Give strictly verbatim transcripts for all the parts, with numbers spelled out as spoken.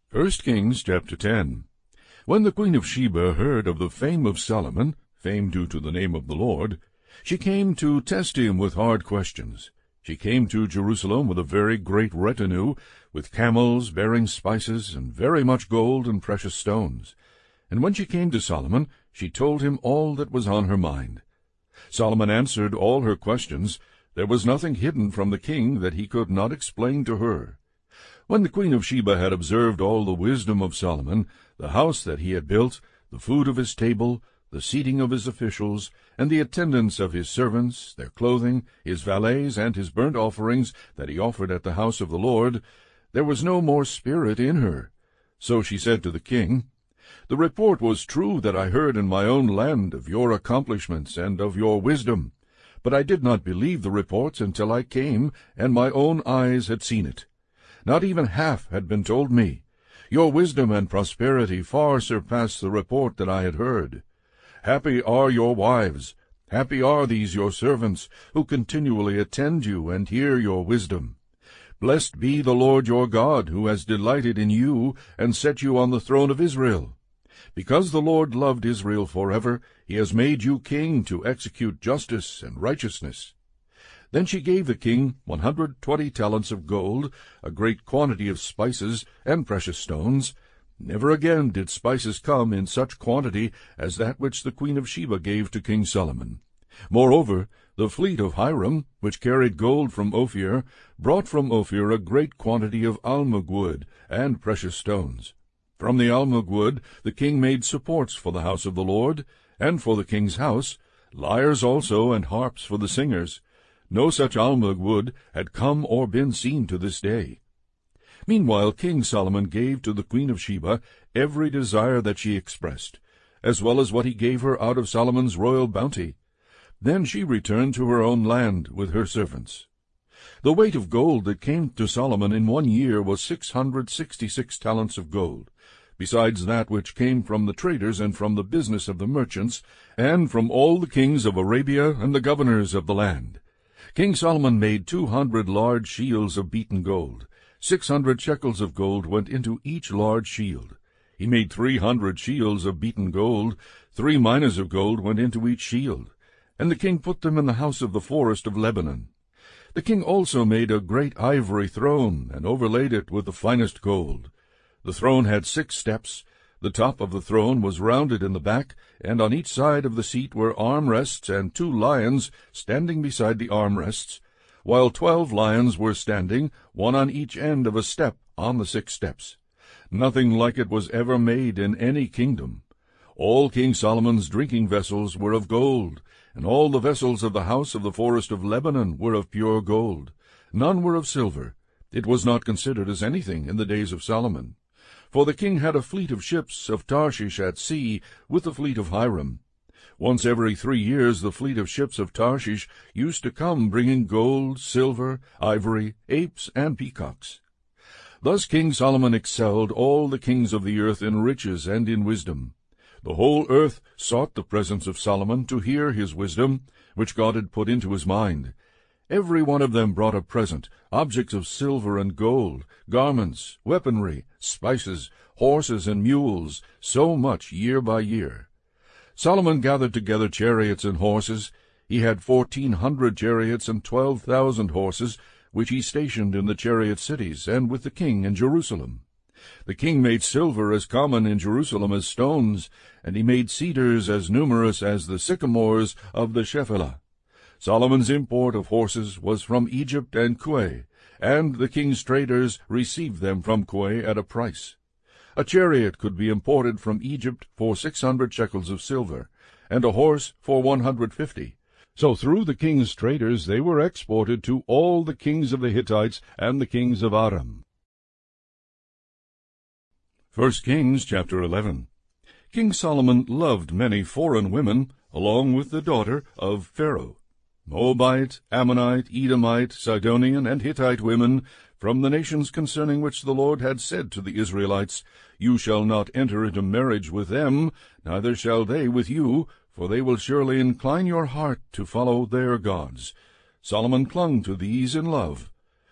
First Kings chapter ten. When the queen of Sheba heard of the fame of Solomon, fame due to the name of the Lord, she came to test him with hard questions. She came to Jerusalem with a very great retinue, with camels bearing spices, and very much gold and precious stones. And when she came to Solomon, she told him all that was on her mind. Solomon answered all her questions. There was nothing hidden from the king that he could not explain to her. When the queen of Sheba had observed all the wisdom of Solomon, the house that he had built, the food of his table, the seating of his officials, and the attendance of his servants, their clothing, his valets, and his burnt offerings that he offered at the house of the Lord, there was no more spirit in her. So she said to the king, "The report was true that I heard in my own land of your accomplishments and of your wisdom, but I did not believe the reports until I came, and my own eyes had seen it. Not even half had been told me. Your wisdom and prosperity far surpass the report that I had heard. Happy are your wives, happy are these your servants, who continually attend you and hear your wisdom. Blessed be the Lord your God, who has delighted in you and set you on the throne of Israel. Because the Lord loved Israel forever, he has made you king to execute justice and righteousness." Then she gave the king one hundred twenty talents of gold, a great quantity of spices, and precious stones. Never again did spices come in such quantity as that which the queen of Sheba gave to King Solomon. Moreover, the fleet of Hiram, which carried gold from Ophir, brought from Ophir a great quantity of almug wood and precious stones. From the almug wood the king made supports for the house of the Lord, and for the king's house, lyres also and harps for the singers. No such almug wood had come or been seen to this day. Meanwhile King Solomon gave to the queen of Sheba every desire that she expressed, as well as what he gave her out of Solomon's royal bounty. Then she returned to her own land with her servants. The weight of gold that came to Solomon in one year was six hundred sixty-six talents of gold, besides that which came from the traders and from the business of the merchants, and from all the kings of Arabia and the governors of the land. King Solomon made two hundred large shields of beaten gold. Six hundred shekels of gold went into each large shield. He made three hundred shields of beaten gold. Three minas of gold went into each shield. And the king put them in the house of the forest of Lebanon. The king also made a great ivory throne, and overlaid it with the finest gold. The throne had six steps. The top of the throne was rounded in the back, and on each side of the seat were armrests and two lions standing beside the armrests, while twelve lions were standing, one on each end of a step on the six steps. Nothing like it was ever made in any kingdom. All King Solomon's drinking vessels were of gold, and all the vessels of the house of the forest of Lebanon were of pure gold. None were of silver. It was not considered as anything in the days of Solomon. For the king had a fleet of ships of Tarshish at sea with the fleet of Hiram. Once every three years the fleet of ships of Tarshish used to come, bringing gold, silver, ivory, apes, and peacocks. Thus King Solomon excelled all the kings of the earth in riches and in wisdom. The whole earth sought the presence of Solomon to hear his wisdom, which God had put into his mind. Every one of them brought a present, objects of silver and gold, garments, weaponry, spices, horses and mules, so much year by year. Solomon gathered together chariots and horses. He had fourteen hundred chariots and twelve thousand horses, which he stationed in the chariot cities, and with the king in Jerusalem. The king made silver as common in Jerusalem as stones, and he made cedars as numerous as the sycamores of the Shephelah. Solomon's import of horses was from Egypt and Kue, and the king's traders received them from Kue at a price. A chariot could be imported from Egypt for six hundred shekels of silver, and a horse for one hundred fifty. So through the king's traders they were exported to all the kings of the Hittites and the kings of Aram. First Kings chapter eleven. King Solomon loved many foreign women, along with the daughter of Pharaoh. Moabite, Ammonite, Edomite, Sidonian, and Hittite women, from the nations concerning which the Lord had said to the Israelites, "You shall not enter into marriage with them, neither shall they with you, for they will surely incline your heart to follow their gods." Solomon clung to these in love.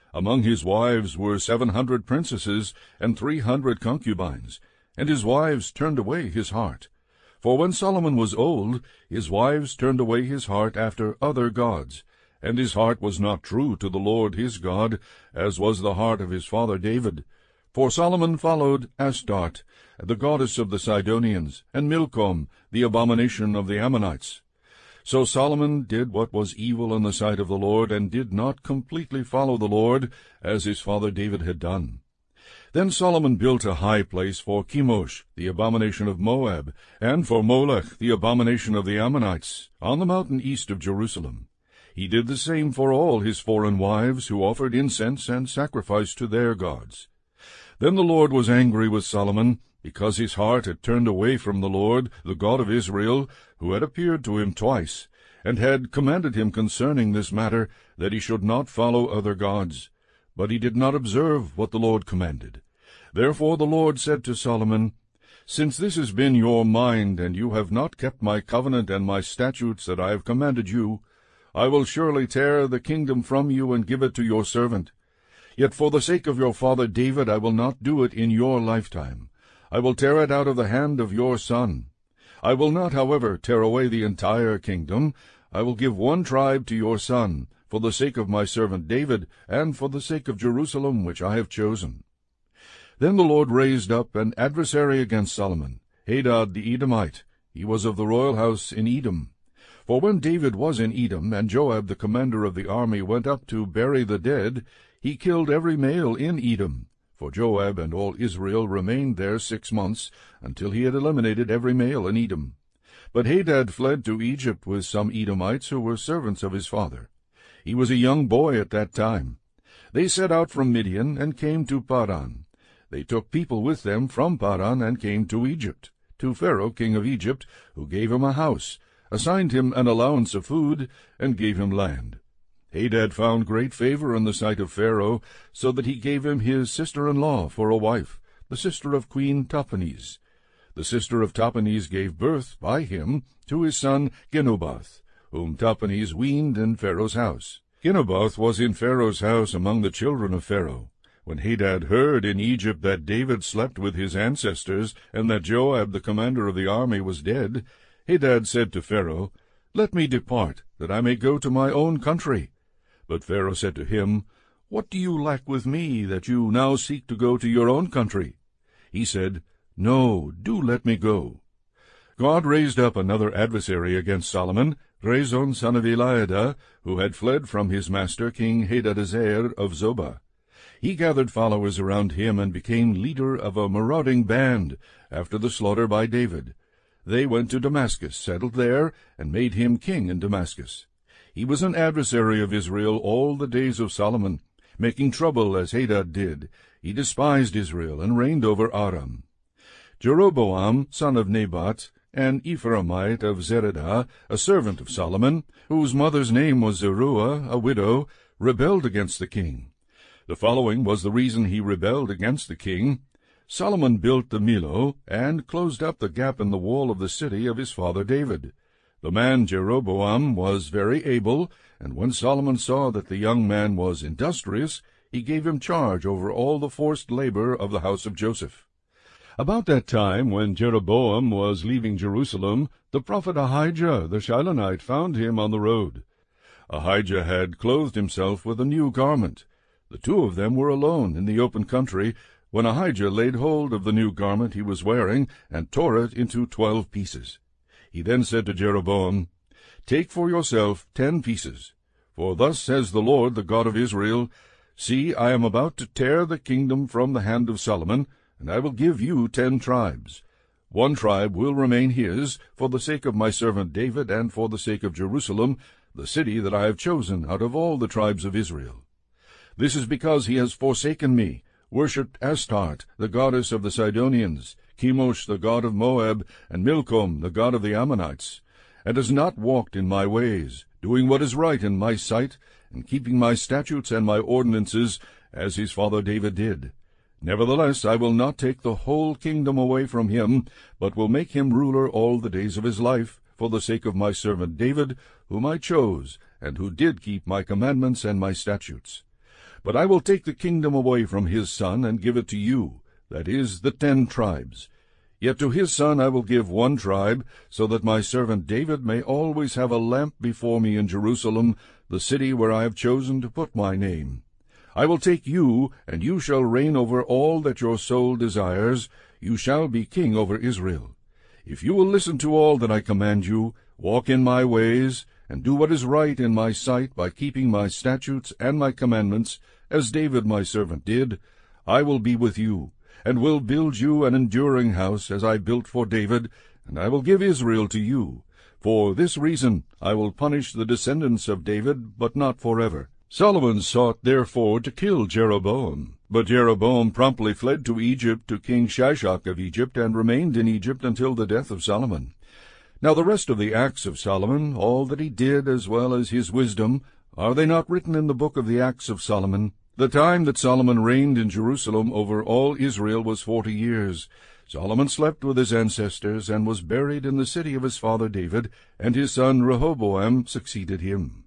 Among his wives were seven hundred princesses and three hundred concubines, and his wives turned away his heart. For when Solomon was old, his wives turned away his heart after other gods, and his heart was not true to the Lord his God, as was the heart of his father David. For Solomon followed Astarte, the goddess of the Sidonians, and Milcom, the abomination of the Ammonites. So Solomon did what was evil in the sight of the Lord, and did not completely follow the Lord, as his father David had done. Then Solomon built a high place for Chemosh, the abomination of Moab, and for Molech, the abomination of the Ammonites, on the mountain east of Jerusalem. He did the same for all his foreign wives, who offered incense and sacrifice to their gods. Then the Lord was angry with Solomon, because his heart had turned away from the Lord, the God of Israel, who had appeared to him twice, and had commanded him concerning this matter, that he should not follow other gods. But he did not observe what the Lord commanded. Therefore the Lord said to Solomon, Since this has been your mind, and you have not kept my covenant and my statutes that I have commanded you, I will surely tear the kingdom from you and give it to your servant. Yet for the sake of your father David I will not do it in your lifetime. I will tear it out of the hand of your son. I will not, however, tear away the entire kingdom. I will give one tribe to your son, for the sake of my servant David, and for the sake of Jerusalem which I have chosen. Then the Lord raised up an adversary against Solomon, Hadad the Edomite. He was of the royal house in Edom. For when David was in Edom, and Joab the commander of the army went up to bury the dead, he killed every male in Edom. For Joab and all Israel remained there six months, until he had eliminated every male in Edom. But Hadad fled to Egypt with some Edomites who were servants of his father. He was a young boy at that time. They set out from Midian and came to Paran. They took people with them from Paran and came to Egypt, to Pharaoh king of Egypt, who gave him a house, assigned him an allowance of food, and gave him land. Hadad found great favor in the sight of Pharaoh, so that he gave him his sister-in-law for a wife, the sister of Queen Tahpenes. The sister of Tahpenes gave birth by him to his son Genubath, whom Tahpenes weaned in Pharaoh's house. Genubath was in Pharaoh's house among the children of Pharaoh. When Hadad heard in Egypt that David slept with his ancestors, and that Joab the commander of the army was dead, Hadad said to Pharaoh, Let me depart, that I may go to my own country. But Pharaoh said to him, What do you lack with me, that you now seek to go to your own country? He said, No, do let me go. God raised up another adversary against Solomon, Rezon son of Eliada, who had fled from his master King Hadadezer of Zobah. He gathered followers around him and became leader of a marauding band after the slaughter by David. They went to Damascus, settled there, and made him king in Damascus. He was an adversary of Israel all the days of Solomon, making trouble as Hadad did. He despised Israel and reigned over Aram. Jeroboam, son of Nebat, an Ephraimite of Zeredah, a servant of Solomon, whose mother's name was Zeruiah, a widow, rebelled against the king. The following was the reason he rebelled against the king. Solomon built the Millo, and closed up the gap in the wall of the city of his father David. The man Jeroboam was very able, and when Solomon saw that the young man was industrious, he gave him charge over all the forced labor of the house of Joseph. About that time, when Jeroboam was leaving Jerusalem, the prophet Ahijah the Shilonite found him on the road. Ahijah had clothed himself with a new garment. The two of them were alone in the open country, when Ahijah laid hold of the new garment he was wearing, and tore it into twelve pieces. He then said to Jeroboam, Take for yourself ten pieces. For thus says the Lord, the God of Israel, See, I am about to tear the kingdom from the hand of Solomon, and I will give you ten tribes. One tribe will remain his, for the sake of my servant David, and for the sake of Jerusalem, the city that I have chosen out of all the tribes of Israel. This is because he has forsaken me, worshipped Astarte, the goddess of the Sidonians, Chemosh, the god of Moab, and Milcom, the god of the Ammonites, and has not walked in my ways, doing what is right in my sight, and keeping my statutes and my ordinances, as his father David did. Nevertheless, I will not take the whole kingdom away from him, but will make him ruler all the days of his life, for the sake of my servant David, whom I chose, and who did keep my commandments and my statutes. But I will take the kingdom away from his son, and give it to you, that is, the ten tribes. Yet to his son I will give one tribe, so that my servant David may always have a lamp before me in Jerusalem, the city where I have chosen to put my name. I will take you, and you shall reign over all that your soul desires. You shall be king over Israel. If you will listen to all that I command you, walk in my ways, and do what is right in my sight by keeping my statutes and my commandments, as David my servant did, I will be with you, and will build you an enduring house, as I built for David, and I will give Israel to you. For this reason I will punish the descendants of David, but not forever. Solomon sought therefore to kill Jeroboam. But Jeroboam promptly fled to Egypt to King Shishak of Egypt, and remained in Egypt until the death of Solomon. Now the rest of the acts of Solomon, all that he did, as well as his wisdom, are they not written in the book of the acts of Solomon? The time that Solomon reigned in Jerusalem over all Israel was forty years. Solomon slept with his ancestors, and was buried in the city of his father David, and his son Rehoboam succeeded him.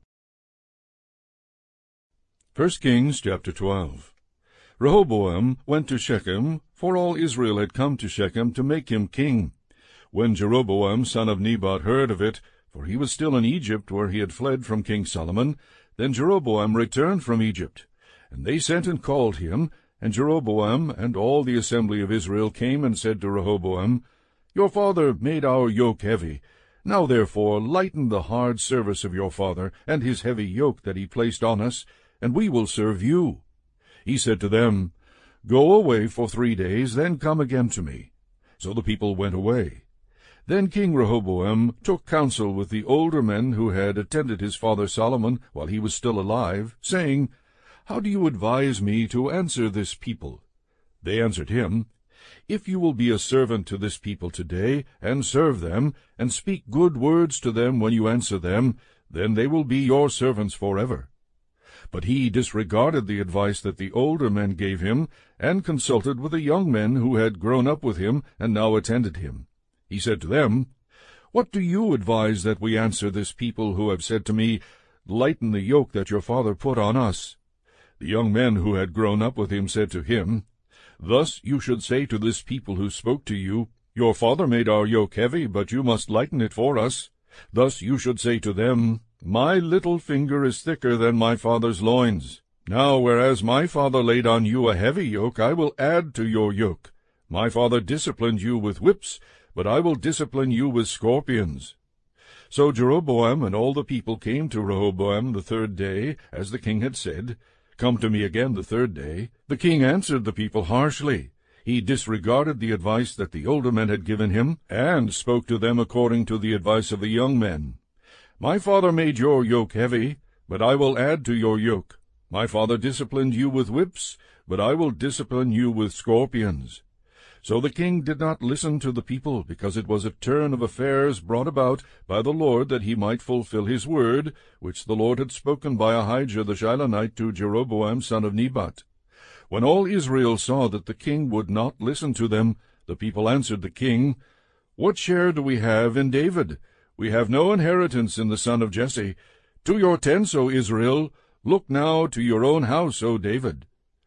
First Kings chapter twelve. Rehoboam went to Shechem, for all Israel had come to Shechem to make him king. When Jeroboam son of Nebat heard of it, for he was still in Egypt where he had fled from King Solomon, then Jeroboam returned from Egypt. And they sent and called him, and Jeroboam and all the assembly of Israel came and said to Rehoboam, Your father made our yoke heavy. Now therefore lighten the hard service of your father, and his heavy yoke that he placed on us, and we will serve you. He said to them, Go away for three days, then come again to me. So the people went away. Then King Rehoboam took counsel with the older men who had attended his father Solomon while he was still alive, saying, How do you advise me to answer this people? They answered him, If you will be a servant to this people today, and serve them, and speak good words to them when you answer them, then they will be your servants forever. But he disregarded the advice that the older men gave him, and consulted with the young men who had grown up with him and now attended him. He said to them, What do you advise that we answer this people who have said to me, Lighten the yoke that your father put on us? The young men who had grown up with him said to him, Thus you should say to this people who spoke to you, Your father made our yoke heavy, but you must lighten it for us. Thus you should say to them, My little finger is thicker than my father's loins. Now, whereas my father laid on you a heavy yoke, I will add to your yoke. My father disciplined you with whips, but I will discipline you with scorpions. So Jeroboam and all the people came to Rehoboam the third day, as the king had said, Come to me again the third day. The king answered the people harshly. He disregarded the advice that the older men had given him, and spoke to them according to the advice of the young men. My father made your yoke heavy, but I will add to your yoke. My father disciplined you with whips, but I will discipline you with scorpions. So the king did not listen to the people, because it was a turn of affairs brought about by the Lord, that he might fulfill his word, which the Lord had spoken by Ahijah the Shilonite to Jeroboam son of Nebat. When all Israel saw that the king would not listen to them, the people answered the king, What share do we have in David? We have no inheritance in the son of Jesse. To your tents, O Israel! Look now to your own house, O David.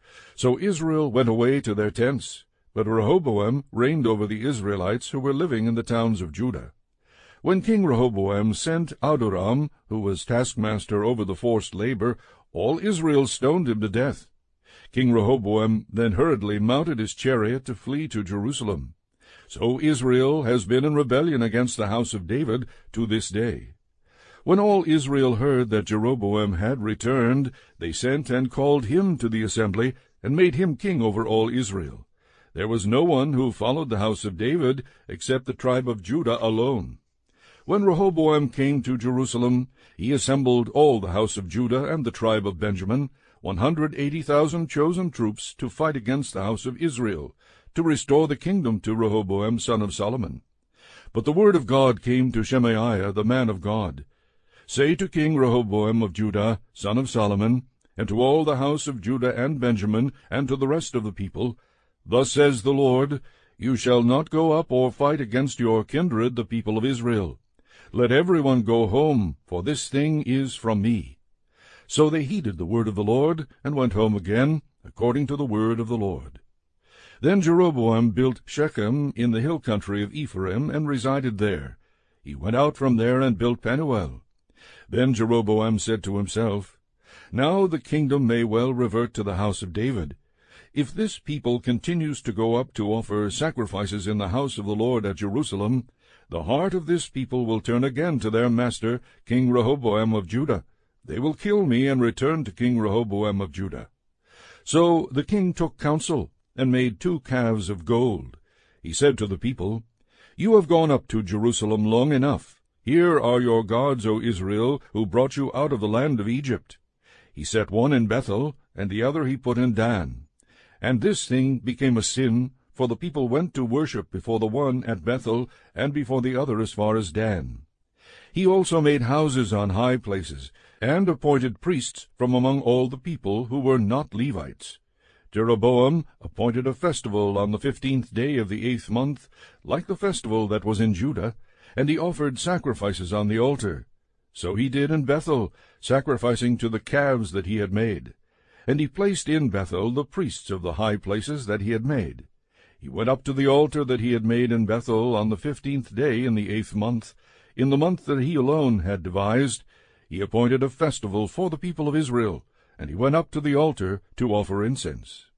So Israel went away to their tents, but Rehoboam reigned over the Israelites who were living in the towns of Judah. When King Rehoboam sent Adoram, who was taskmaster over the forced labor, all Israel stoned him to death. King Rehoboam then hurriedly mounted his chariot to flee to Jerusalem. So Israel has been in rebellion against the house of David to this day. When all Israel heard that Jeroboam had returned, they sent and called him to the assembly, and made him king over all Israel. There was no one who followed the house of David, except the tribe of Judah alone. When Rehoboam came to Jerusalem, he assembled all the house of Judah and the tribe of Benjamin, one hundred eighty thousand chosen troops, to fight against the house of Israel, to restore the kingdom to Rehoboam son of Solomon. But the word of God came to Shemaiah the man of God. Say to King Rehoboam of Judah, son of Solomon, and to all the house of Judah and Benjamin, and to the rest of the people, Thus says the Lord, You shall not go up or fight against your kindred, the people of Israel. Let every one go home, for this thing is from me. So they heeded the word of the Lord, and went home again, according to the word of the Lord. Then Jeroboam built Shechem in the hill country of Ephraim, and resided there. He went out from there and built Penuel. Then Jeroboam said to himself, Now the kingdom may well revert to the house of David. If this people continues to go up to offer sacrifices in the house of the Lord at Jerusalem, the heart of this people will turn again to their master, King Rehoboam of Judah. They will kill me and return to King Rehoboam of Judah. So the king took counsel, and made two calves of gold. He said to the people, You have gone up to Jerusalem long enough. Here are your gods, O Israel, who brought you out of the land of Egypt. He set one in Bethel, and the other he put in Dan. And this thing became a sin, for the people went to worship before the one at Bethel, and before the other as far as Dan. He also made houses on high places, and appointed priests from among all the people who were not Levites. Jeroboam appointed a festival on the fifteenth day of the eighth month, like the festival that was in Judah, and he offered sacrifices on the altar. So he did in Bethel, sacrificing to the calves that he had made. And he placed in Bethel the priests of the high places that he had made. He went up to the altar that he had made in Bethel on the fifteenth day in the eighth month, in the month that he alone had devised. He appointed a festival for the people of Israel, and he went up to the altar to offer incense.